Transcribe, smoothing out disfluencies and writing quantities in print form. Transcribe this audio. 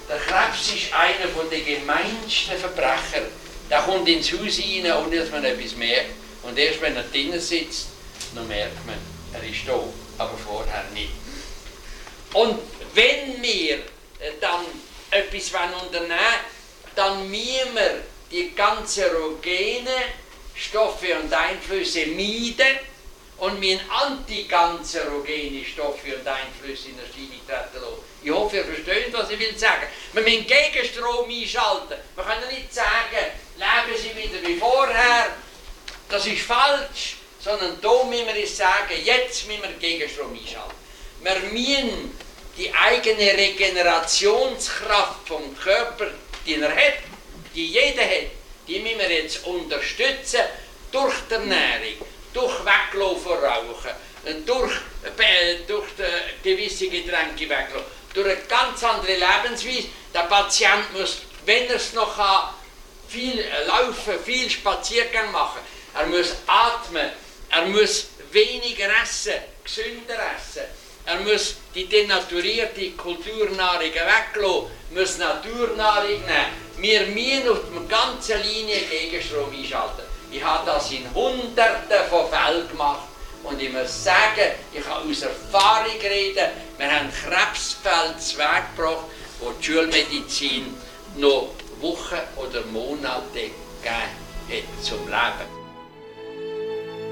Der Krebs ist einer der gemeinsten Verbrecher. Der kommt ins Haus rein, ohne dass man etwas merkt. Und erst wenn er drinnen sitzt, dann merkt man, er ist da, aber vorher nicht. Und wenn wir dann etwas unternehmen wollen, dann müssen wir die kanzerogenen Stoffe und Einflüsse meiden und müssen antikanzerogene Stoffe und Einflüsse in der Erscheinung treten lassen. Ich hoffe, ihr versteht, was ich will sagen. Wir müssen Gegenstrom einschalten. Wir können nicht sagen, leben Sie wieder wie vorher, das ist falsch, sondern da müssen wir uns sagen, jetzt müssen wir Gegenstrom einschalten. Wir müssen die eigene Regenerationskraft vom Körper, die er hat, die jeder hat, die müssen wir jetzt unterstützen durch die Ernährung, durch Weglaufen von Rauchen, durch gewisse Getränke weglaufen, durch eine ganz andere Lebensweise. Der Patient muss, wenn er es noch kann, viel laufen, viel Spaziergang machen. Er muss atmen, er muss weniger essen, gesünder essen. Er muss die denaturierte Kulturnahrung weglassen, muss Naturnahrung nehmen. Wir müssen auf der ganzen Linie Gegenstrom einschalten. Ich habe das in Hunderten von Fällen gemacht und ich muss sagen, ich kann aus Erfahrung reden, wir haben Krebsfälle zu Weg gebracht, wo die Schulmedizin noch Wochen oder Monate gegeben hat zum Leben.